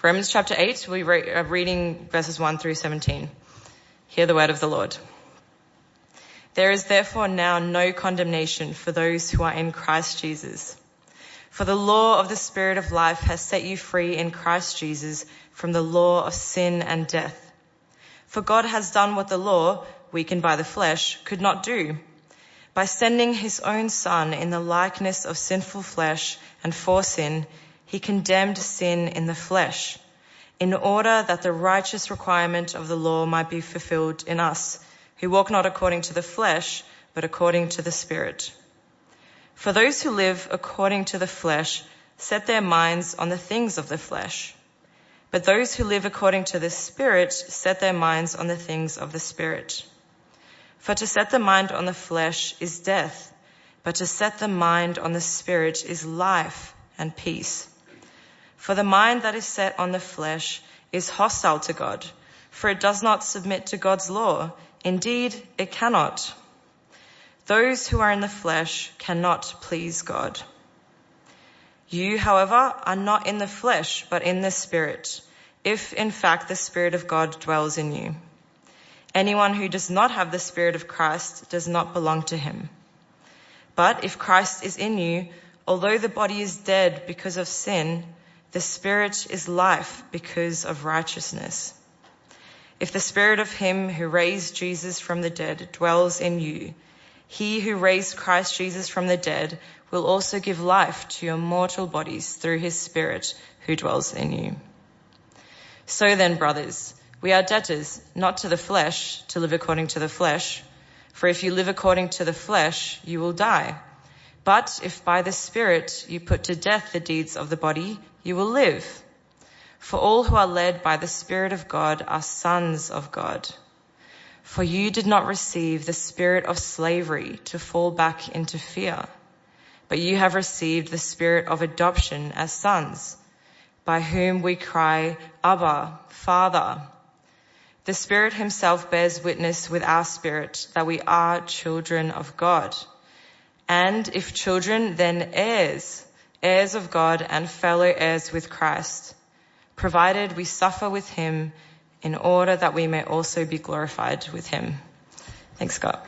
Romans chapter 8, we are reading verses 1 through 17. Hear the word of the Lord. There is therefore now no condemnation for those who are in Christ Jesus. For the law of the Spirit of life has set you free in Christ Jesus from the law of sin and death. For God has done what the law, weakened by the flesh, could not do. By sending his own Son in the likeness of sinful flesh and for sin, he condemned sin in the flesh, in order that the righteous requirement of the law might be fulfilled in us, who walk not according to the flesh, but according to the Spirit. For those who live according to the flesh set their minds on the things of the flesh, but those who live according to the Spirit set their minds on the things of the Spirit. For to set the mind on the flesh is death, but to set the mind on the Spirit is life and peace. For the mind that is set on the flesh is hostile to God, for it does not submit to God's law. Indeed, it cannot. Those who are in the flesh cannot please God. You, however, are not in the flesh, but in the Spirit, if in fact the Spirit of God dwells in you. Anyone who does not have the Spirit of Christ does not belong to him. But if Christ is in you, although the body is dead because of sin, the Spirit is life because of righteousness. If the Spirit of him who raised Jesus from the dead dwells in you, he who raised Christ Jesus from the dead will also give life to your mortal bodies through his Spirit who dwells in you. So then, brothers, we are debtors, not to the flesh, to live according to the flesh. For if you live according to the flesh, you will die. But if by the Spirit you put to death the deeds of the body, you will live. For all who are led by the Spirit of God are sons of God. For you did not receive the spirit of slavery to fall back into fear, but you have received the Spirit of adoption as sons, by whom we cry, Abba, Father. The Spirit himself bears witness with our spirit that we are children of God. And if children, then heirs, heirs of God and fellow heirs with Christ, provided we suffer with him in order that we may also be glorified with him. Thanks, God.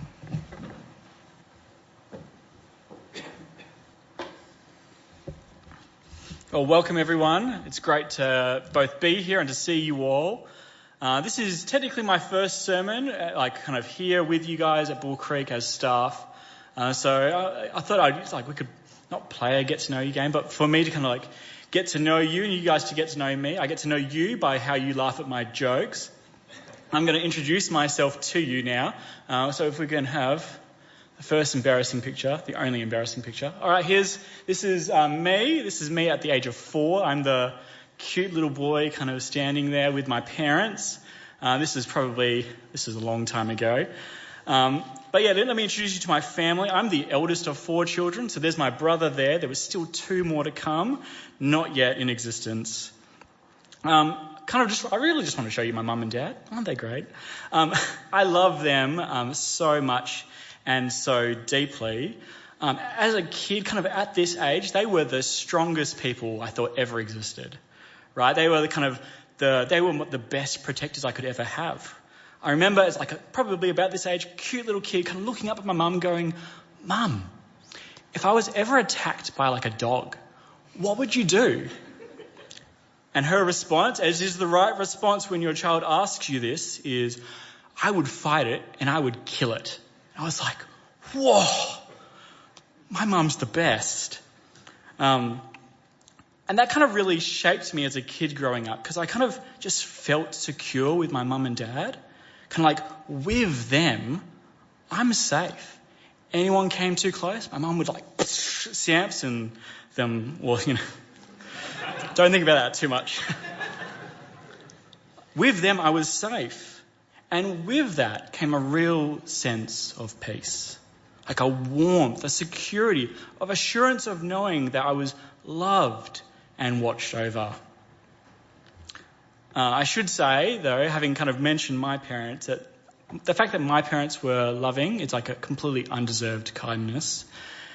Well, welcome everyone. It's great to both be here and to see you all. This is technically my first sermon, kind of here with you guys at Bull Creek as staff. So I thought we could not play a get to know you game, but for me to kind of get to know you and you guys to get to know me. I get to know you by how you laugh at my jokes. I'm going to introduce myself to you now. So if we can have the first embarrassing picture, the only embarrassing picture. All right, this is me. This is me at the age of 4. I'm the cute little boy kind of standing there with my parents. This is a long time ago. But yeah, let me introduce you to my family. I'm the eldest of 4 children. So there's my brother there. There was still 2 more to come, not yet in existence. I really just want to show you my mum and dad. Aren't they great? I love them so much and so deeply. As a kid, kind of at this age, they were the strongest people I thought ever existed. Right? They were the best protectors I could ever have. I remember as probably about this age, cute little kid kind of looking up at my mum going, Mum, if I was ever attacked by a dog, what would you do? And her response, as is the right response when your child asks you this, is, I would fight it and I would kill it. And I was like, whoa, my mum's the best. And that kind of really shaped me as a kid growing up because I kind of just felt secure with my mum and dad. Kind of with them, I'm safe. Anyone came too close, my mum would Samson them. Well, don't think about that too much. With them, I was safe. And with that came a real sense of peace. A warmth, a security, of assurance of knowing that I was loved and watched over. I should say, though, having kind of mentioned my parents, that the fact that my parents were loving, it's a completely undeserved kindness.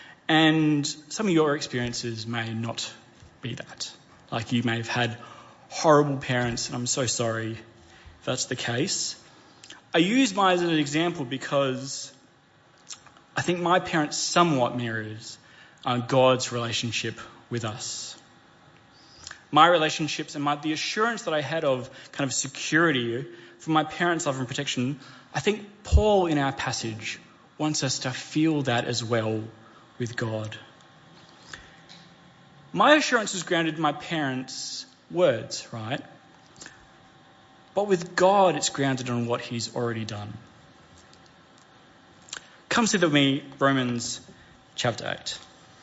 And some of your experiences may not be that. You may have had horrible parents, and I'm so sorry if that's the case. I use mine as an example because I think my parents somewhat mirrors God's relationship with us. My relationships and the assurance that I had of kind of security from my parents' love and protection, I think Paul in our passage wants us to feel that as well with God. My assurance is grounded in my parents' words, right? But with God, it's grounded on what he's already done. Come see with me, Romans chapter 8.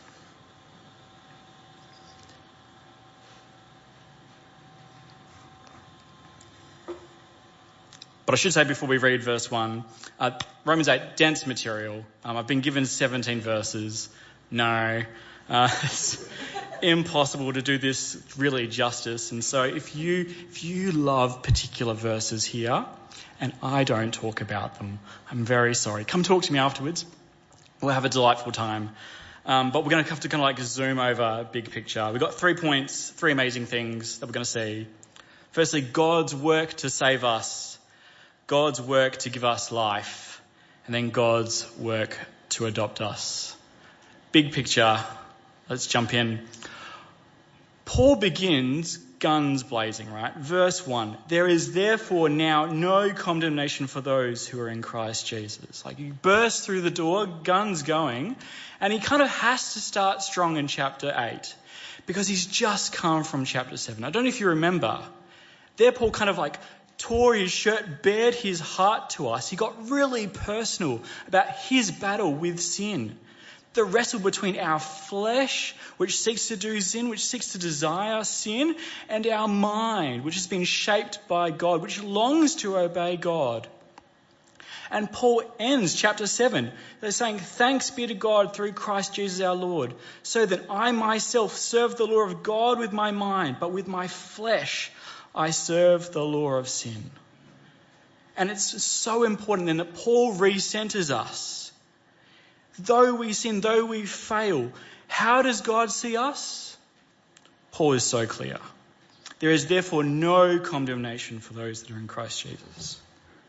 But I should say before we read verse 1, Romans 8, dense material. I've been given 17 verses. No, it's impossible to do this really justice. And so if you love particular verses here and I don't talk about them, I'm very sorry. Come talk to me afterwards. We'll have a delightful time. But we're going to have to kind of like zoom over big picture. We've got 3 points, 3 amazing things that we're going to see. Firstly, God's work to save us. God's work to give us life, and then God's work to adopt us. Big picture, let's jump in. Paul begins guns blazing, right? Verse 1, there is therefore now no condemnation for those who are in Christ Jesus. Like he bursts through the door, guns going, and he kind of has to start strong in chapter 8 because he's just come from chapter 7. I don't know if you remember, there Paul kind of like tore his shirt, bared his heart to us. He got really personal about his battle with sin. The wrestle between our flesh, which seeks to do sin, which seeks to desire sin, and our mind, which has been shaped by God, which longs to obey God. And Paul ends chapter 7. They're saying, thanks be to God through Christ Jesus our Lord, so that I myself serve the law of God with my mind, but with my flesh I serve the law of sin. And it's so important then that Paul recenters us. Though we sin, though we fail, how does God see us? Paul is so clear. There is therefore no condemnation for those that are in Christ Jesus.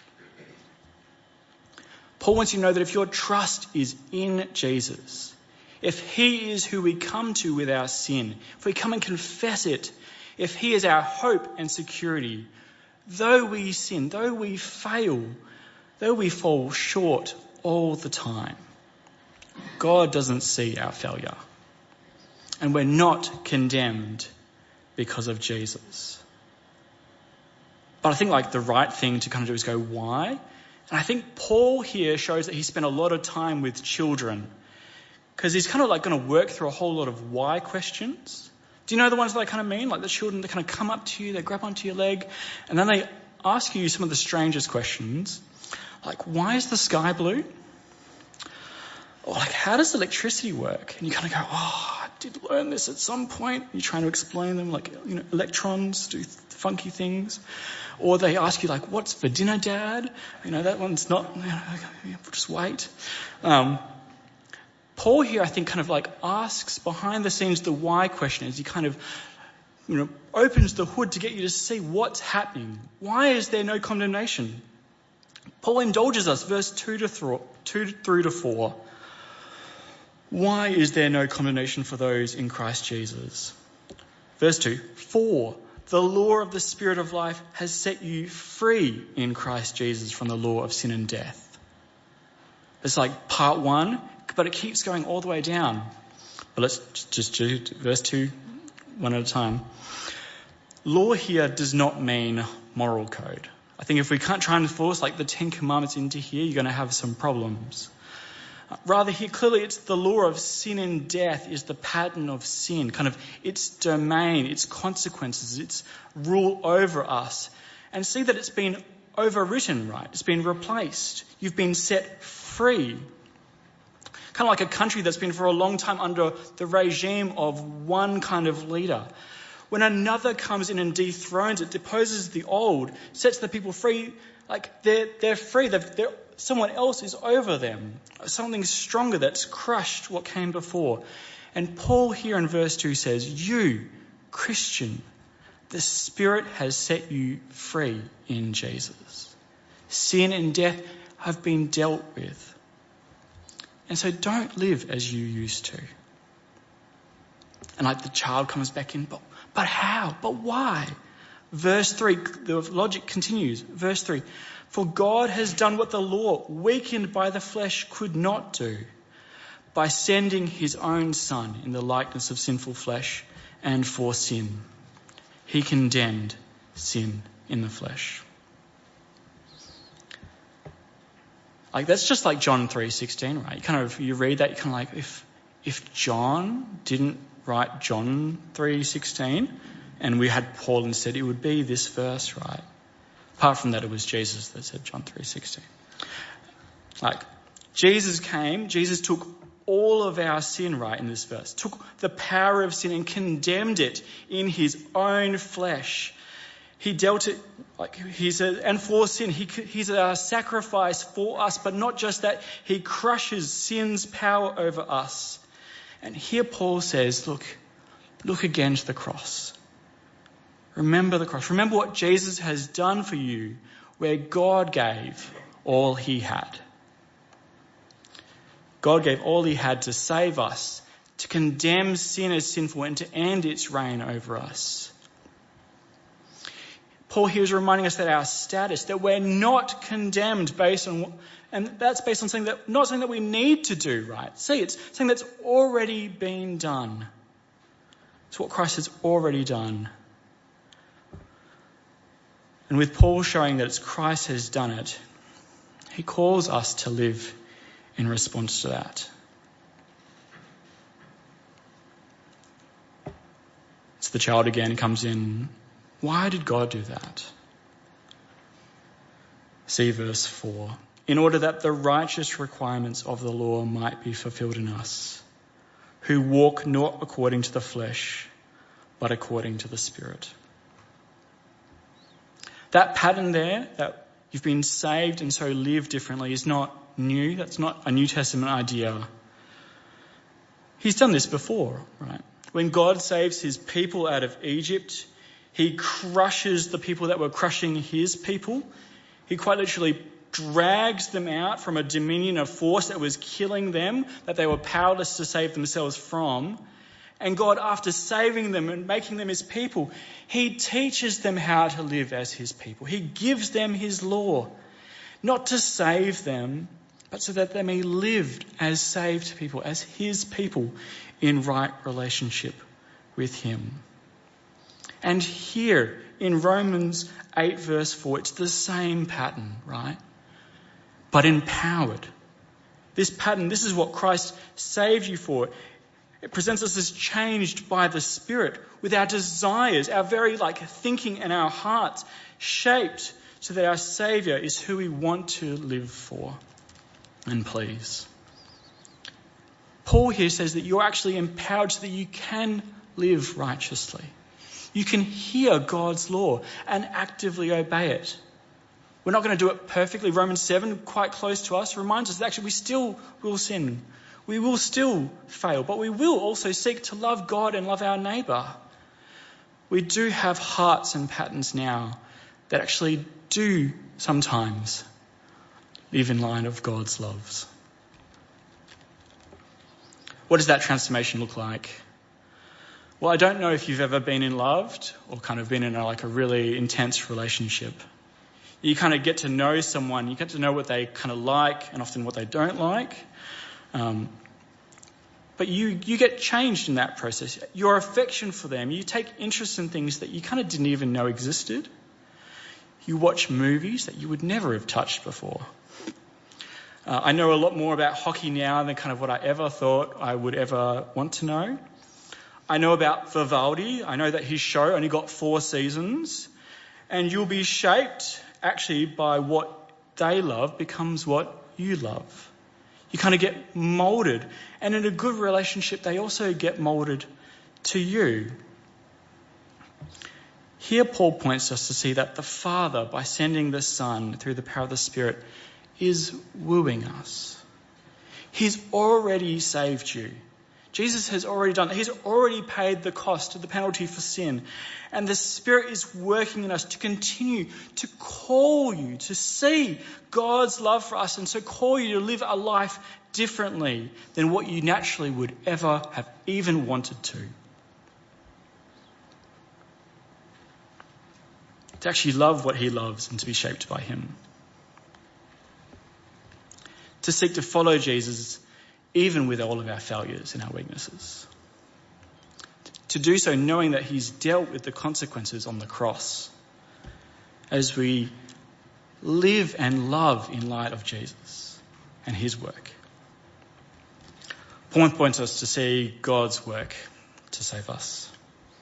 Paul wants you to know that if your trust is in Jesus, if he is who we come to with our sin, if we come and confess it, if he is our hope and security, though we sin, though we fail, though we fall short all the time, God doesn't see our failure. And we're not condemned because of Jesus. But I think like the right thing to kind of do is go, why? And I think Paul here shows that he spent a lot of time with children because he's kind of like going to work through a whole lot of why questions. Do you know the ones that I kind of mean? Like the children that kind of come up to you, they grab onto your leg, and then they ask you some of the strangest questions. Like, why is the sky blue? Or like, how does electricity work? And you kind of go, oh, I did learn this at some point. You're trying to explain them, like, electrons do funky things. Or they ask you, like, what's for dinner, Dad? That one's not, just wait. Paul here, I think, kind of like asks behind the scenes the why question as he kind of, opens the hood to get you to see what's happening. Why is there no condemnation? Paul indulges us, verse 2 through to 4. Why is there no condemnation for those in Christ Jesus? Verse 2, for the law of the Spirit of life has set you free in Christ Jesus from the law of sin and death. It's like part 1. But it keeps going all the way down. But let's just do verse 2, one at a time. Law here does not mean moral code. I think if we can't try and enforce like the 10 Commandments into here, you're going to have some problems. Rather here, clearly it's the law of sin and death is the pattern of sin, kind of its domain, its consequences, its rule over us. And see that it's been overwritten, right? It's been replaced. You've been set free. Kind of like a country that's been for a long time under the regime of one kind of leader. When another comes in and dethrones it, deposes the old, sets the people free, like they're free. Someone else is over them. Something stronger that's crushed what came before. And Paul here in verse 2 says, you, Christian, The Spirit has set you free in Jesus. Sin and death have been dealt with. And so don't live as you used to. And like the child comes back in, but how? But why? Verse 3, the logic continues. Verse 3, for God has done what the law, weakened by the flesh, could not do, by sending his own Son in the likeness of sinful flesh and for sin. He condemned sin in the flesh. Like that's just like John 3:16, right? You read that, you kind of like, if John didn't write John 3:16 and we had Paul instead, it would be this verse, right? Apart from that, it was Jesus that said John 3:16. Like Jesus came, Jesus took all of our sin, right, in this verse, took the power of sin and condemned it in his own flesh. He dealt it, and for sin, he's a sacrifice for us, but not just that, he crushes sin's power over us. And here Paul says, look again to the cross. Remember the cross. Remember what Jesus has done for you, where God gave all he had. God gave all he had to save us, to condemn sin as sinful and to end its reign over us. Paul here is reminding us that our status, that we're not condemned and that's based on not something that we need to do, right? See, it's something that's already been done. It's what Christ has already done. And with Paul showing that it's Christ has done it, he calls us to live in response to that. It's the child again comes in. Why did God do that? See verse 4. In order that the righteous requirements of the law might be fulfilled in us, who walk not according to the flesh, but according to the Spirit. That pattern there, that you've been saved and so live differently, is not new. That's not a New Testament idea. He's done this before, right? When God saves his people out of Egypt, he crushes the people that were crushing his people. He quite literally drags them out from a dominion of force that was killing them, that they were powerless to save themselves from. And God, after saving them and making them his people, he teaches them how to live as his people. He gives them his law, not to save them, but so that they may live as saved people, as his people in right relationship with him. And here in Romans 8 verse 4, it's the same pattern, right? But empowered. This pattern, this is what Christ saved you for. It presents us as changed by the Spirit, with our desires, our very thinking and our hearts shaped so that our Saviour is who we want to live for and please. Paul here says that you're actually empowered so that you can live righteously. You can hear God's law and actively obey it. We're not going to do it perfectly. Romans 7, quite close to us, reminds us that actually we still will sin. We will still fail, but we will also seek to love God and love our neighbour. We do have hearts and patterns now that actually do sometimes live in line of God's loves. What does that transformation look like? Well, I don't know if you've ever been in loved or kind of been in a really intense relationship. You kind of get to know someone, you get to know what they kind of like and often what they don't like. But you get changed in that process. Your affection for them, you take interest in things that you kind of didn't even know existed. You watch movies that you would never have touched before. I know a lot more about hockey now than kind of what I ever thought I would ever want to know. I know about Vivaldi. I know that his show only got 4 seasons. And you'll be shaped actually by what they love becomes what you love. You kind of get moulded. And in a good relationship, they also get moulded to you. Here Paul points us to see that the Father, by sending the Son through the power of the Spirit, is wooing us. He's already saved you. Jesus has already done it. He's already paid the cost, the penalty for sin. And the Spirit is working in us to continue to call you to see God's love for us, and so call you to live a life differently than what you naturally would ever have even wanted to. To actually love what he loves and to be shaped by him. To seek to follow Jesus even with all of our failures and our weaknesses. To do so knowing that he's dealt with the consequences on the cross as we live and love in light of Jesus and his work. Paul points us to see God's work to save us.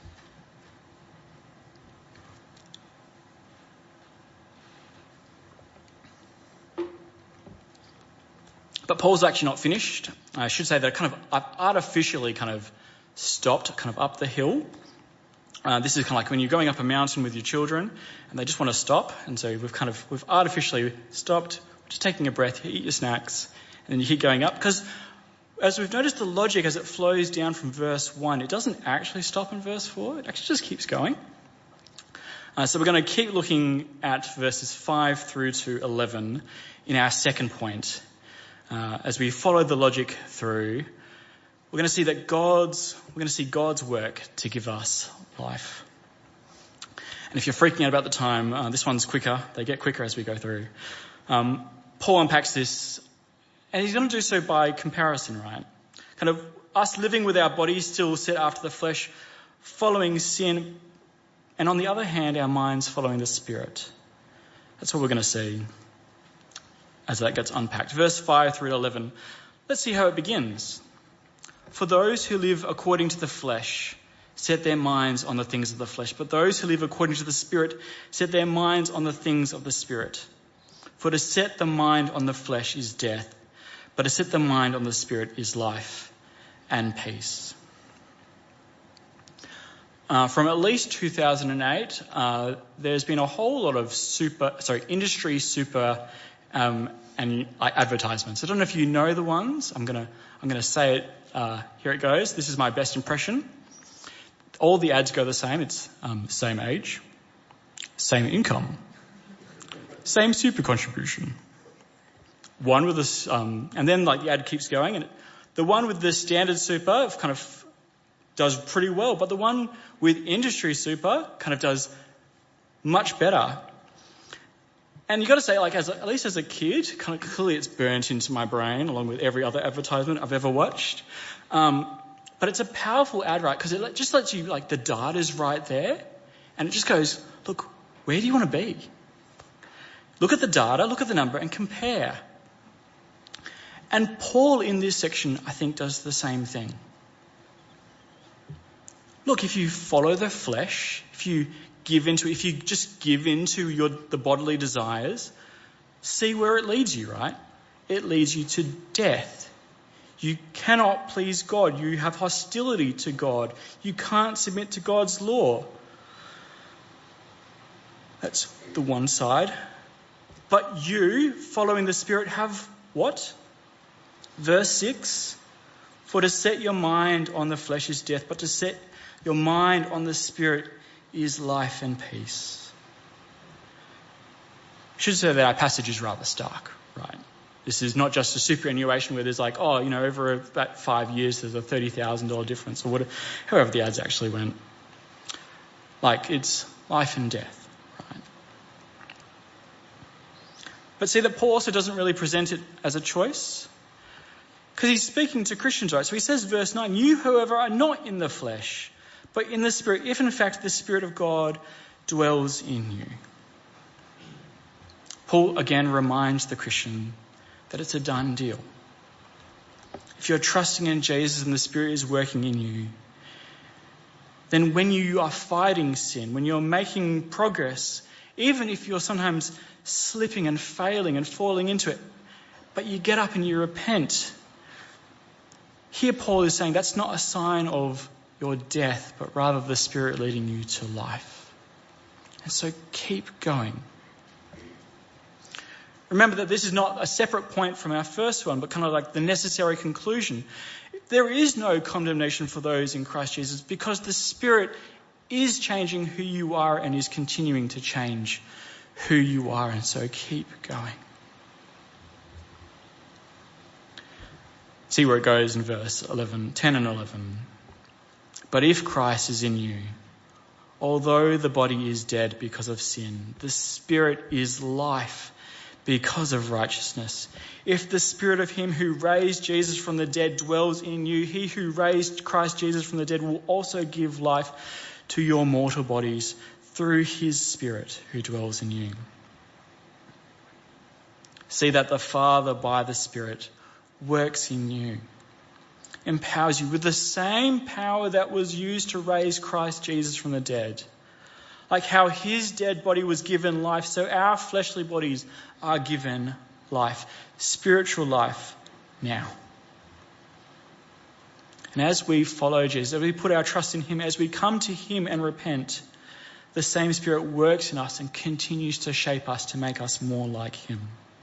But Paul's actually not finished. I should say that I've artificially stopped up the hill. This is kind of like when you're going up a mountain with your children and they just want to stop. And so we've artificially stopped, just taking a breath, you eat your snacks, and then you keep going up. Because as we've noticed the logic as it flows down from verse 1, it doesn't actually stop in verse 4. It actually just keeps going. So we're going to keep looking at verses 5 through to 11 in our second point. As we follow the logic through, we're going to see God's work to give us life. And if you're freaking out about the time, this one's quicker. They get quicker as we go through. Paul unpacks this, and he's going to do so by comparison, right? Us living with our bodies still set after the flesh, following sin, and on the other hand, our minds following the Spirit. That's what we're going to see as that gets unpacked. Verse 5 through 11. Let's see how it begins. For those who live according to the flesh set their minds on the things of the flesh, but those who live according to the Spirit set their minds on the things of the Spirit. For to set the mind on the flesh is death, but to set the mind on the Spirit is life and peace. From at least 2008, there's been a whole lot of industry and advertisements. I don't know if you know the ones. I'm gonna say it. Here it goes. This is my best impression. All the ads go the same. It's same age, same income, same super contribution. One with this, and then the ad keeps going, and the one with the standard super does pretty well, but the one with industry super does much better. And you got to say, at least as a kid, clearly it's burnt into my brain along with every other advertisement I've ever watched. But it's a powerful ad, right? Because it just lets you, the data's right there. And it just goes, look, where do you want to be? Look at the data, look at the number and compare. And Paul in this section, I think, does the same thing. Look, if you follow the flesh, if you just give into the bodily desires, see where it leads you, right? It leads you to death. You cannot please God. You have hostility to God. You can't submit to God's law. That's the one side. But you, following the Spirit, have what? Verse 6, for to set your mind on the flesh is death, but to set your mind on the Spirit is life and peace. I should say that our passage is rather stark, right? This is not just a superannuation where there's over about 5 years there's a $30,000 difference or whatever, however the ads actually went. It's life and death, right? But see that Paul also doesn't really present it as a choice because he's speaking to Christians, right? So he says, verse 9, you, however, are not in the flesh, but in the Spirit, if in fact the Spirit of God dwells in you. Paul again reminds the Christian that it's a done deal. If you're trusting in Jesus and the Spirit is working in you, then when you are fighting sin, when you're making progress, even if you're sometimes slipping and failing and falling into it, but you get up and you repent, here Paul is saying that's not a sign of your death, but rather the Spirit leading you to life. And so keep going. Remember that this is not a separate point from our first one, but the necessary conclusion. there is no condemnation for those in Christ Jesus because the Spirit is changing who you are and is continuing to change who you are. And so keep going. See where it goes in verse 10 and 11. But if Christ is in you, although the body is dead because of sin, the Spirit is life because of righteousness. If the Spirit of him who raised Jesus from the dead dwells in you, he who raised Christ Jesus from the dead will also give life to your mortal bodies through his Spirit who dwells in you. See that the Father by the Spirit works in you, empowers you with the same power that was used to raise Christ Jesus from the dead. Like how his dead body was given life, so our fleshly bodies are given life, spiritual life now. And as we follow Jesus, as we put our trust in him, as we come to him and repent, the same Spirit works in us and continues to shape us to make us more like him.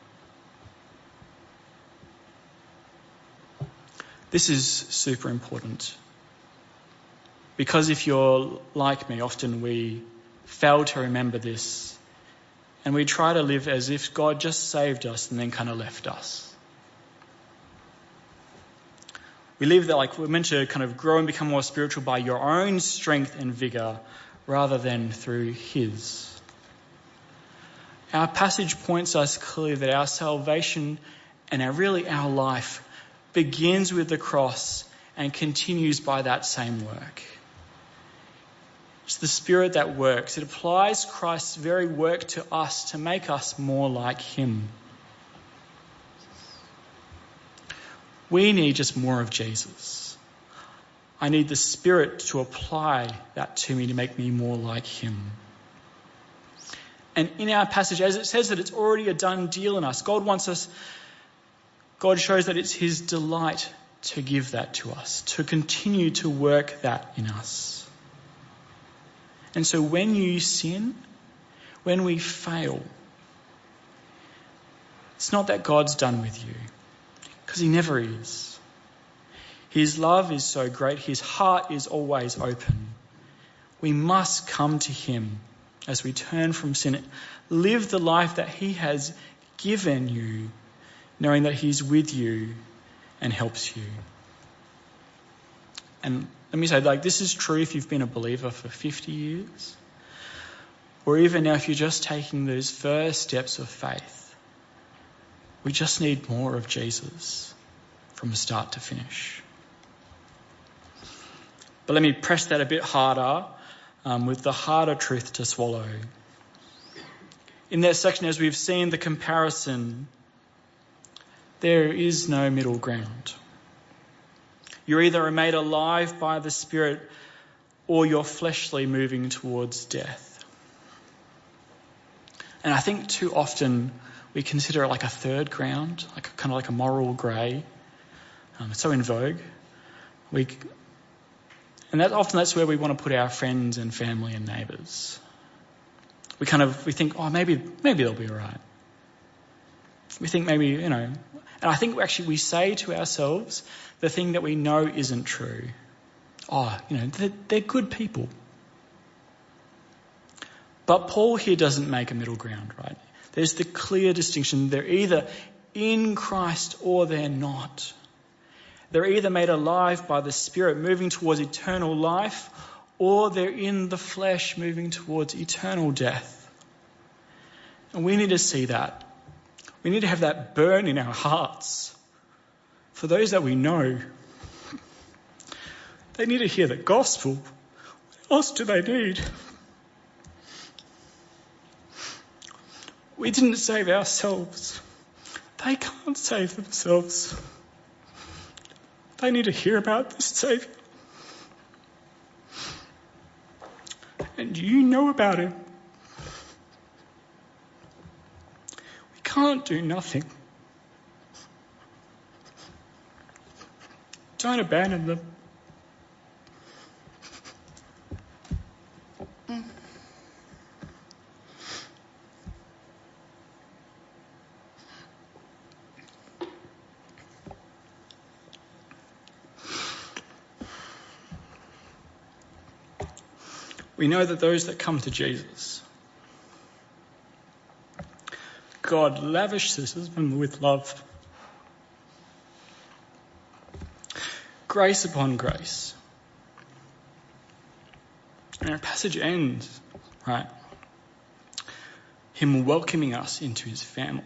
This is super important because if you're like me, often we fail to remember this and we try to live as if God just saved us and then kind of left us. We live that like we're meant to kind of grow and become more spiritual by your own strength and vigour rather than through his. Our passage points us clearly that our salvation and our life begins with the cross and continues by that same work. It's the Spirit that works. It applies Christ's very work to us to make us more like him. We need just more of Jesus. I need the Spirit to apply that to me to make me more like him. And in our passage, as it says that it's already a done deal in us, God shows that it's his delight to give that to us, to continue to work that in us. And so when you sin, when we fail, it's not that God's done with you, because he never is. His love is so great, his heart is always open. We must come to him as we turn from sin, live the life that he has given you, knowing that he's with you and helps you. And let me say, this is true if you've been a believer for 50 years, or even now if you're just taking those first steps of faith. We just need more of Jesus from start to finish. But let me press that a bit harder with the harder truth to swallow. In that section, as we've seen the comparison, there is no middle ground. You're either made alive by the Spirit or you're fleshly moving towards death. And I think too often we consider it like a third ground, kind of like a moral grey. It's so in vogue. That's where we want to put our friends and family and neighbours. We think, maybe they'll be all right. We think maybe, and I think actually we say to ourselves the thing that we know isn't true. They're good people. But Paul here doesn't make a middle ground, right? There's the clear distinction. They're either in Christ or they're not. They're either made alive by the Spirit moving towards eternal life, or they're in the flesh moving towards eternal death. And we need to see that. We need to have that burn in our hearts for those that we know. They need to hear the gospel. What else do they need? We didn't save ourselves. They can't save themselves. They need to hear about this Saviour. And you know about him. We can't do nothing. Don't abandon them. We know that those that come to Jesus, God lavishes them with love. Grace upon grace. And our passage ends, right? Him welcoming us into his family.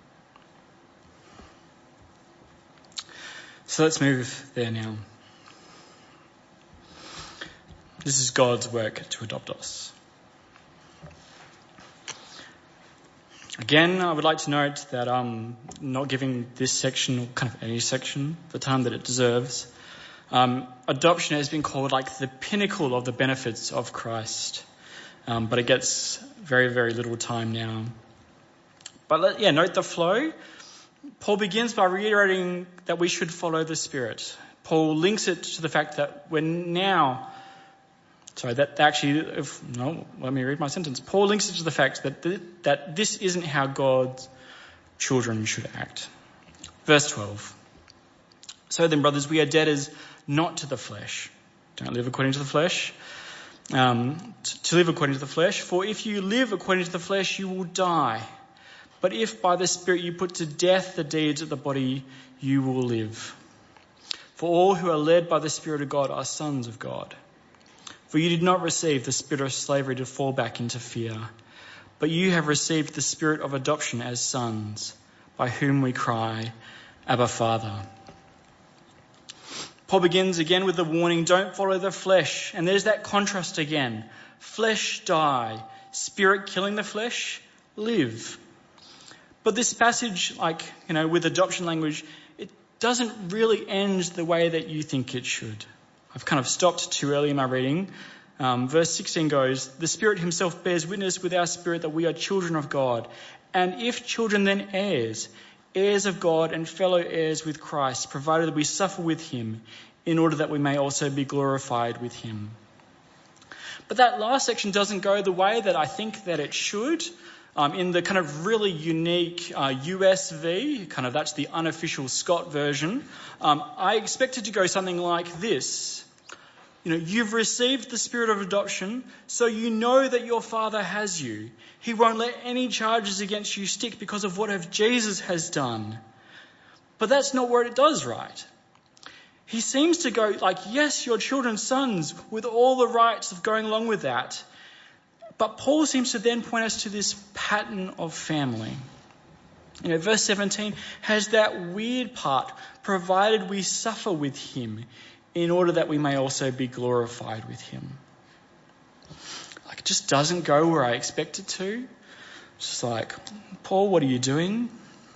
So let's move there now. This is God's work to adopt us. Again, I would like to note that I'm not giving this section, or kind of any section, the time that it deserves. Adoption has been called like the pinnacle of the benefits of Christ, but it gets very, very little time now. But note the flow. Paul begins by reiterating that we should follow the Spirit. Paul links it to the fact that we're now... let me read my sentence. Paul links it to the fact that this isn't how God's children should act. Verse 12. So then, brothers, we are debtors not to the flesh. Don't live according to the flesh. To live according to the flesh. For if you live according to the flesh, you will die. But if by the Spirit you put to death the deeds of the body, you will live. For all who are led by the Spirit of God are sons of God. For you did not receive the spirit of slavery to fall back into fear, but you have received the spirit of adoption as sons, by whom we cry, Abba, Father. Paul begins again with the warning, don't follow the flesh. And there's that contrast again. Flesh die, spirit killing the flesh, live. But this passage, with adoption language, it doesn't really end the way that you think it should. I've kind of stopped too early in my reading. Verse 16 goes, the Spirit himself bears witness with our spirit that we are children of God. And if children, then heirs, heirs of God and fellow heirs with Christ, provided that we suffer with him, in order that we may also be glorified with him. But that last section doesn't go the way that I think that it should. In the kind of really unique USV, that's the unofficial Scott version, I expect it to go something like this. You've received the spirit of adoption, so you know that your Father has you. He won't let any charges against you stick because of what Jesus has done. But that's not what it does, right? He seems to go yes, you're children's sons, with all the rights of going along with that. But Paul seems to then point us to this pattern of family. Verse 17 has that weird part, provided we suffer with him, in order that we may also be glorified with him. It just doesn't go where I expect it to. It's just Paul, what are you doing?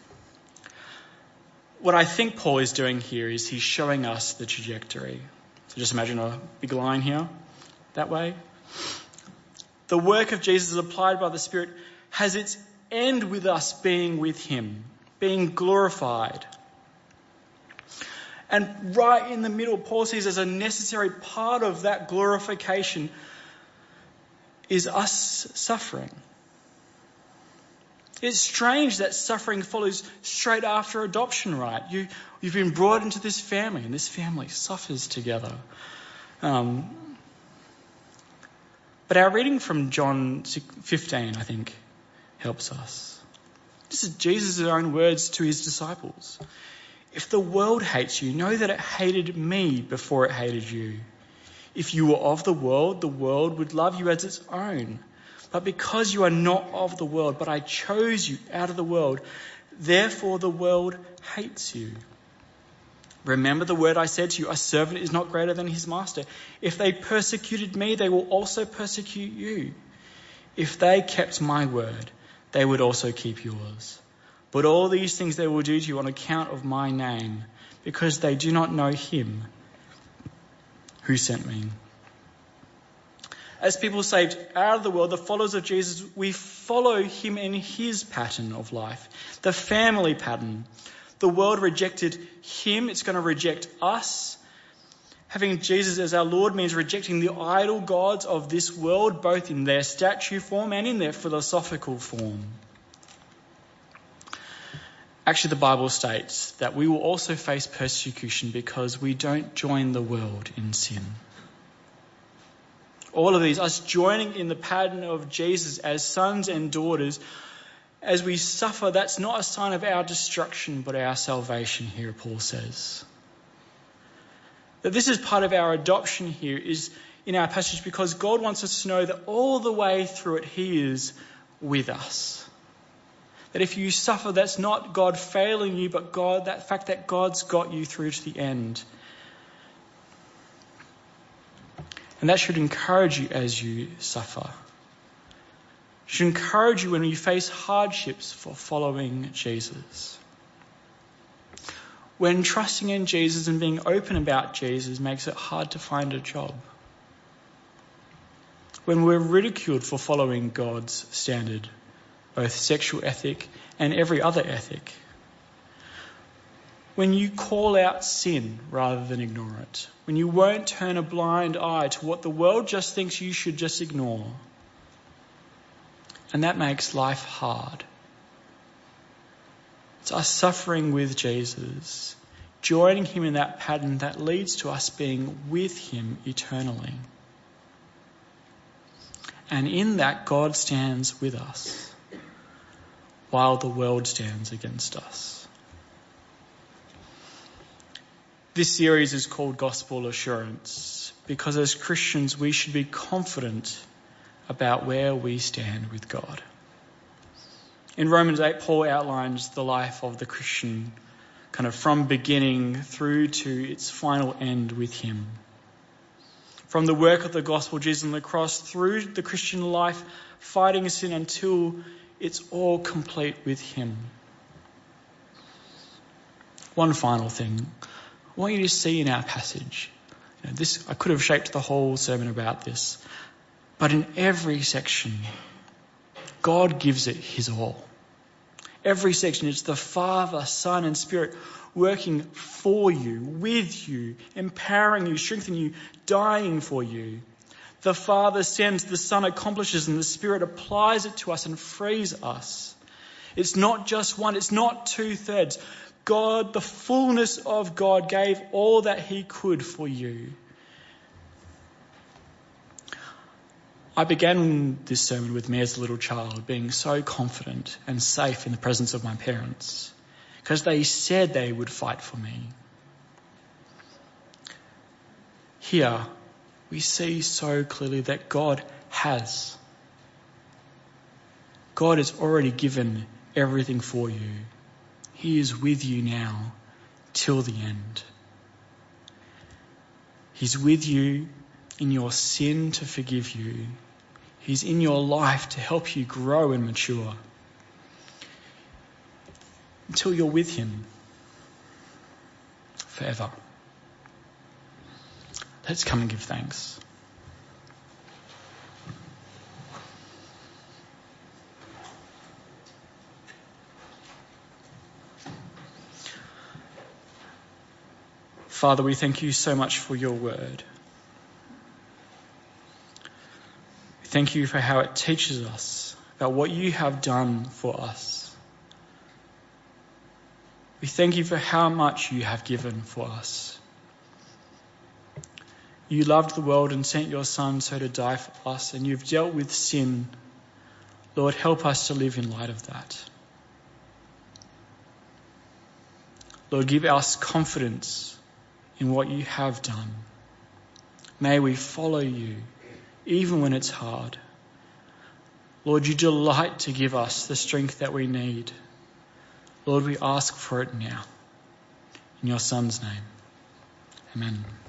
What I think Paul is doing here is he's showing us the trajectory. So just imagine a big line here, that way. The work of Jesus applied by the Spirit has its end with us being with him, being glorified. And right in the middle, Paul sees as a necessary part of that glorification is us suffering. It's strange that suffering follows straight after adoption, right? You've been brought into this family, and this family suffers together. But our reading from John 15, I think, helps us. This is Jesus' own words to his disciples. If the world hates you, know that it hated me before it hated you. If you were of the world would love you as its own. But because you are not of the world, but I chose you out of the world, therefore the world hates you. Remember the word I said to you, a servant is not greater than his master. If they persecuted me, they will also persecute you. If they kept my word, they would also keep yours. But all these things they will do to you on account of my name, because they do not know him who sent me. As people saved out of the world, the followers of Jesus, we follow him in his pattern of life, the family pattern. The world rejected him, it's going to reject us. Having Jesus as our Lord means rejecting the idol gods of this world, both in their statue form and in their philosophical form. Actually, the Bible states that we will also face persecution because we don't join the world in sin. All of these, us joining in the pattern of Jesus as sons and daughters, as we suffer, that's not a sign of our destruction, but our salvation here, Paul says. That this is part of our adoption here is in our passage because God wants us to know that all the way through it, he is with us. That if you suffer, that's not God failing you, but that fact that God's got you through to the end. And that should encourage you as you suffer. It should encourage you when you face hardships for following Jesus. When trusting in Jesus and being open about Jesus makes it hard to find a job. When we're ridiculed for following God's standard, both sexual ethic and every other ethic. When you call out sin rather than ignore it. When you won't turn a blind eye to what the world just thinks you should just ignore. And that makes life hard. It's us suffering with Jesus, joining him in that pattern that leads to us being with him eternally. And in that, God stands with us, while the world stands against us. This series is called Gospel Assurance because as Christians we should be confident about where we stand with God. In Romans 8, Paul outlines the life of the Christian kind of from beginning through to its final end with him. From the work of the gospel, Jesus on the cross, through the Christian life, fighting sin until it's all complete with him. One final thing I want you to see in our passage. I could have shaped the whole sermon about this, but in every section, God gives it his all. Every section, it's the Father, Son and Spirit working for you, with you, empowering you, strengthening you, dying for you. The Father sends, the Son accomplishes, and the Spirit applies it to us and frees us. It's not just one, it's not 2/3. God, the fullness of God, gave all that he could for you. I began this sermon with me as a little child being so confident and safe in the presence of my parents because they said they would fight for me. Here, we see so clearly that God has. God has already given everything for you. He is with you now till the end. He's with you in your sin to forgive you. He's in your life to help you grow and mature until you're with him forever. Let's come and give thanks. Father, we thank you so much for your word. We thank you for how it teaches us about what you have done for us. We thank you for how much you have given for us. You loved the world and sent your Son so to die for us, and you've dealt with sin. Lord, help us to live in light of that. Lord, give us confidence in what you have done. May we follow you, even when it's hard. Lord, you delight to give us the strength that we need. Lord, we ask for it now. In your Son's name, amen.